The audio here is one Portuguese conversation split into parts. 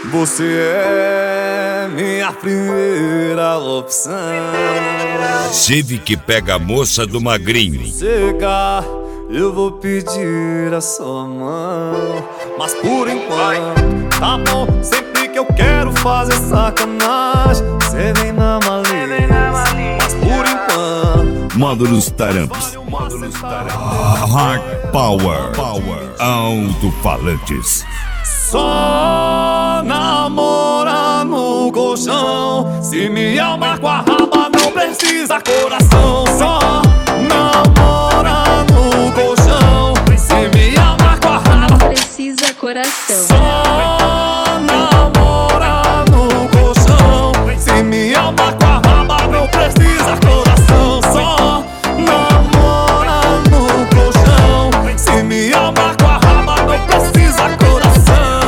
Você é minha primeira opção. Civi que pega a moça do magrinho. Chegar, eu vou pedir a sua mão, mas por enquanto tá bom. Sempre que eu quero fazer sacanagem, cê vem na malícia. Mas por enquanto, Módulos Taramps. Hard Power. Alto-falantes. só namora no colchão. Se me amar com a raba, não precisa coração. Só namora no colchão. Se me amar com a raba, Não precisa coração. só namora no colchão. Se me amar com a raba, não precisa coração. Só namora no colchão. Se me amar com a raba, não precisa coração.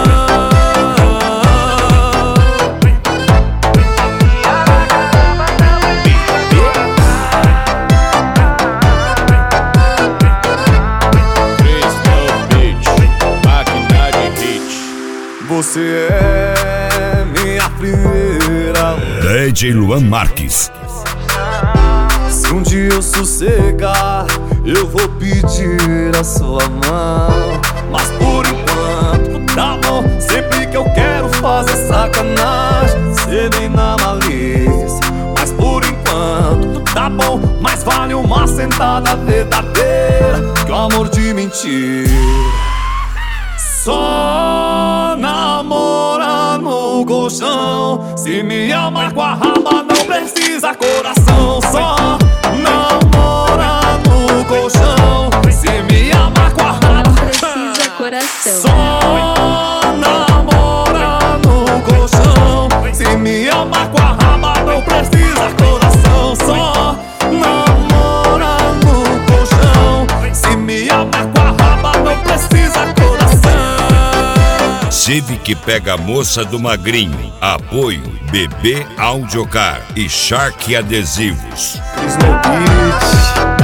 Você é minha primeira. DJ Luan Marques. Se um dia eu sossegar, eu vou pedir a sua mão, mas por enquanto tá bom. Sempre que eu quero fazer sacanagem, cê vem na malícia. Mas por enquanto tá bom. Mais vale uma sentada verdadeira que o amor de mentira. Só namora no colchão. Se me amar com a raba, não precisa coração. Só namora no colchão. Se me amar com a raba, Não precisa coração. só namora no colchão. Se me amar com a raba, não precisa coração. Só namora no colchão. Se me amar com a raba, não precisa coração. Civi que pega a moça do magrinho. Apoio BB Audiocar e Shark Adesivos. Cris no beat.